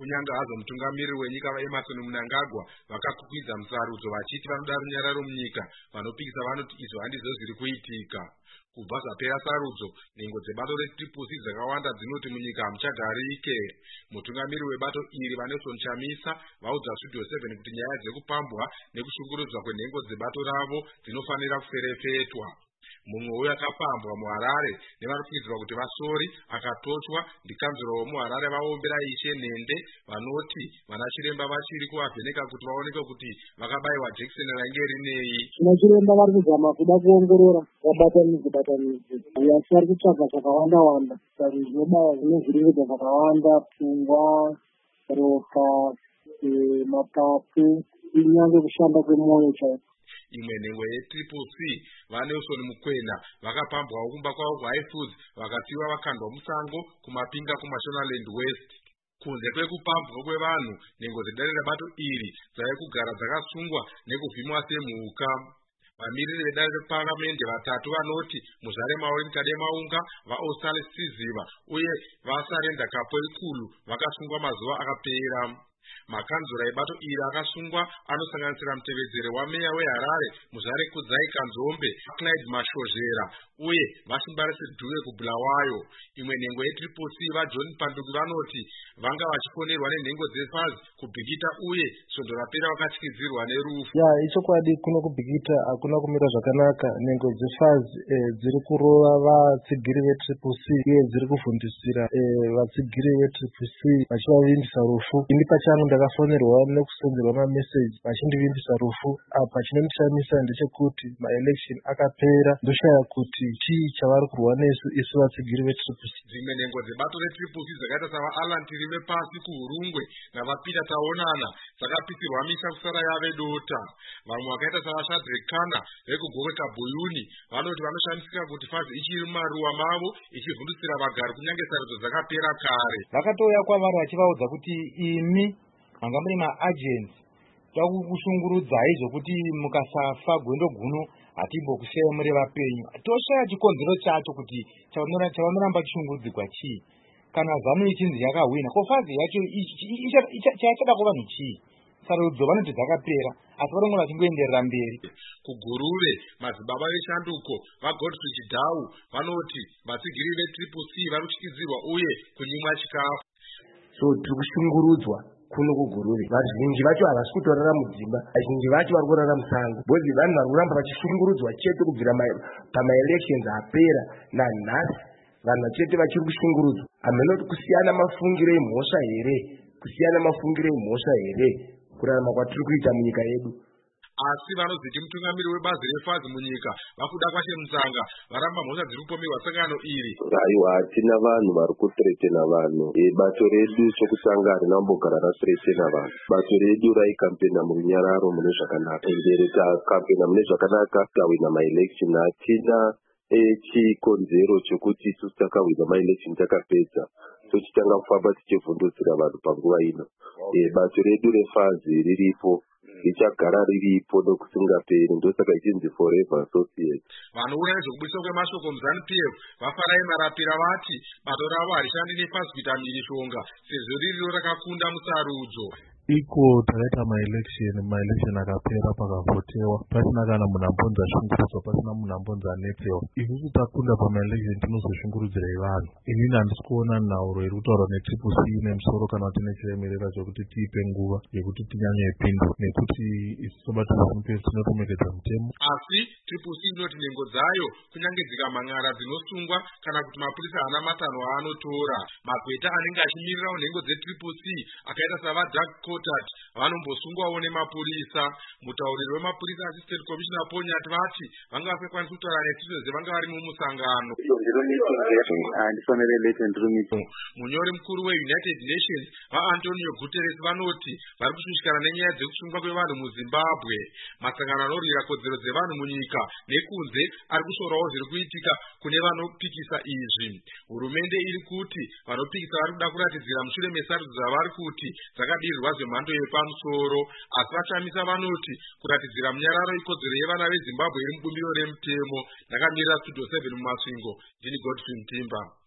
Kunyanga hazo mutungamiriri wenyika Emerson Mnangagwa vakakwidza musarudzo vachiti vanoda runyararo munyika. Vanopikisa vanoti izvo handizvo zviri kuitika. Kubva zvapera sarudzo, nhengo dzebato reTriple C dzakawanda dzinoti munyika hamuchagarike. Mutungamiriri webato iri vaNelson Chamisa vaudza Studio 7 kuti nyaya dzekupambwa nekushungurudzwa kwenhengo dzebato ravo dzinofanira kuferefetwa. Mumwe uyo akapambwa muHarare nevanopingidzwa kuti vasori akatochwa ndikanzuro wemuHarare vaombera Ishe Nende vanoti vana chiremba vachiri kuvavheneka kuti vaoneke kuti vakabayiwa jekiseni rainge rinei. Vana chiremba vari kuzama kuda kuongorora vabatanidzwe asi vari kutsvaga zvakawanda saka zvinobaya zvinozviringidza zvakawanda, pfungwa, ropa, mapapu, kunyange kushanda kwemoyo chaiko. Imwe nhengo yeTriple C vaNelson Mukwena vakapambwawo kumba kwavo kuHighfields vakasiiwa vakandwa musango kumapinga kuMashonaland West. Kunze kwekupambwa kwevanhu, nhengo dzedare rebato iri dzave kugara dzakasungwa nekuvhimwa semhuka. Vamiriri vedare reparamende vatatu vanoti Muzvare Maureen Kademaunga, vaOstal Siziva uye vaSarenda Kapoikulu vakasungwa mazuva akapera. Makanzura ebato iri akasungwa anosanganisira mutevedzeri wameya weHarare Muzvare Kudzai Kanzombe, Clyde Mashozhera uye Vasimbarese Dhuwe kuBulawayo. Imwe nhengo yeTriple C vaJohn Panduki vanoti vanga vachiponerwa nenhengo dzeFAZ kuBhikita uye svondo rapera vakatyidzirwa nerufu. Ichokwadi kuno kuBhikita hakuna kumira zvakanaka. Nhengo dzeFAZ dziri kurova vatsigiri veTriple C uye dziri kuvhundisira vatsigiri veTriple C vachivavimbisa rufu. Ini pachangu ndakafonerwa nekusenderwa mameseji vachindivimbisa rufu. Apa chinondishamisa ndechekuti maelection akapera ndoshaya kuti chii chavari kurwa nesu isu vatsigiri veTriple C. Dzimwe nhengo dzebato reTriple C dzakaita savaAlan Tirime Pasi kuHurungwe navaPeter Taonana dzakapisirwa misha kusara yave dota. Vamwe vakaita savaShadrack Kana vekugokwe Kabuyuni vanoti vanoshamisika kuti FAZ ichiri mumaruwa mavo ichivhundusira vagari kunyange sarudzo dzakapera kare. Vakatouya kwavari vachivaudza kuti imi manga muri maagents takukushungurudzai zvokuti mukasafa gwendo guno hatimbokushayi muri vapenyu. Toshaya chikonzero chacho kuti chavanoramba chishungurudzirwa chii. Kana zanu ichinzi yakahwina, ko FAZ yacho chachada kuvanhu chii? Sarudzo vanoti dzakapera asi varongona vachingoenderera mberi. Kugurure madzibaba veshanduko vaGodfrey Chidhau vanoti vatsigiri veTriple C vari kutyisidzirwa uye kunyimwa chikafu. So tiri kushungurudzwa kuno kugurure. Vazhinji vacho havasi kutorara mudzimba, vazhinji vacho vari kurara musango. Bozi vanhu vari kuramba vachishungurudzwa chete kubvira pamaelections apera nanhasi. Vanhu chete vachiri kushungurudzwa. Hamenoti kusiyana mafungiro emhosva here? Kusiyana mafungiro emhosva here? Kurarama kwatiri kuita munyika yedu. Asi vanoziti mutungamiriri webazi reFAZ munyika vakuda kwashe Musanga varamba mhosva dziri kupomerwa sangano iri. Aiwa, hatina vanhu vari kuthiretena vanhu. Bato redu chokutanga harina kumbogara rathiretena vanhu. Bato redu raikampena murunyararo mune zvakanaka. Mberi takampena mune zvakanaka, tawina maelection. Hatina chikonzero chokuti isusu takawina maelection takapedza tochitanga kufamba tichivhundutsira vanhu panguva ino. Bato redu reFAZ riripo, richagara riripo nokusingaperi, ndosaka ichinzi Forever Associate. Vanoona nezvekubudiswa kwemashoko muZANU-PF vaFarai Marapira vati bato ravo harishandi neFAZ kuita mhirishonga sezvo ririro rakakunda musarudzo. Iko takaita maelection akapera pakavhotewa pasina kana munhu ambonzi ashungurudzwa, pasina munhu ambonzi anetsewa. Isusu takunda pamaelection tinozoshungurudzirai vanhu. Inini handisi kuona nhauro iri kutaurwa neTriple C nemusoro kana kuti nechiremerera chokuti tiipe nguva yekuti tinyanye pindu, nekuti isu sobato reZANU-PF tinoremekedza mutemo. Asi Triple C inoti nhengo dzayo kunyange dzikamhan'ara dzinosungwa kana kuti mapurisa haana matanho aanotora. Makweta anenge achimirirawo nhengo dzeTriple C akaita savaDoug Cotat vanombosungwawo nemapurisa. Mutauriri wemapurisa Assistant Commissioner Ponyati vati vanga vasingakwanisi kutaura netizvozvo vanga vari mumusangano. Munyori mukuru weUnited Nations vaAntonio Guterres vanoti vari kushushikana nenyaya dzekusungwa kwevanhu muZimbabwe. Masangano anorwira kodzero dzevanhu munyika nekunze ari kushorawo zviri kuitika kune vanopikisa izvi. Hurumende iri kuti vanopikisa vari kuda kuratidzira mushure mesarudzo dzavari kuti dzakadirirwa zvemhando yepamusoro, asi vachamisa vanoti kuratidzira munyararo ikodzero yevana veZimbabwe iri mubumbiro remutemo. Ndakamirira Studio 7 muMasvingo, ndini Godfrey Mtimba.